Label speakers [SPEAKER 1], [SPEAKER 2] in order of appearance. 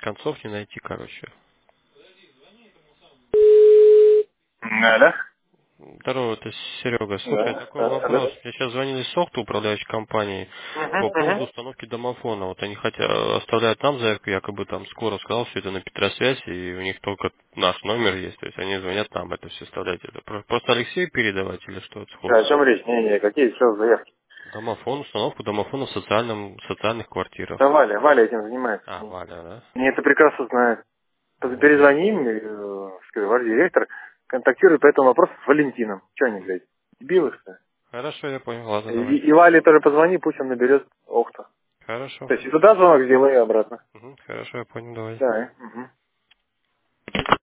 [SPEAKER 1] концов не найти, короче.
[SPEAKER 2] Алло.
[SPEAKER 1] Здорово, это Серега. Слушай,
[SPEAKER 2] Да,
[SPEAKER 1] такой
[SPEAKER 2] да, алло.
[SPEAKER 1] вопрос. Мне сейчас звонили из софта, управляющей компании, по поводу установки домофона. Вот они хотят, оставляют нам заявку, якобы там скоро сказал, что это на Петросвязь, и у них только наш номер есть. То есть они звонят нам это все оставлять. Это просто Алексею передавать или что это
[SPEAKER 2] Да, о
[SPEAKER 1] сходу?
[SPEAKER 2] чем речь? Не, какие еще заявки?
[SPEAKER 1] Домофон, установку домофона в социальных квартирах.
[SPEAKER 2] Да, Валя этим занимается.
[SPEAKER 1] А, Валя, да?
[SPEAKER 2] Мне это прекрасно знает.
[SPEAKER 1] Вот.
[SPEAKER 2] Перезвоним, скажем, директор контактирует по этому вопросу с Валентином. Че они, блядь, дебилы, что ли?
[SPEAKER 1] Хорошо, я понял. Ладно,
[SPEAKER 2] И,
[SPEAKER 1] давай.
[SPEAKER 2] и Вале тоже позвони, пусть он наберет Охта.
[SPEAKER 1] Хорошо.
[SPEAKER 2] То есть и туда звонок сделай, и обратно.
[SPEAKER 1] Хорошо, я понял, давай.
[SPEAKER 2] Да,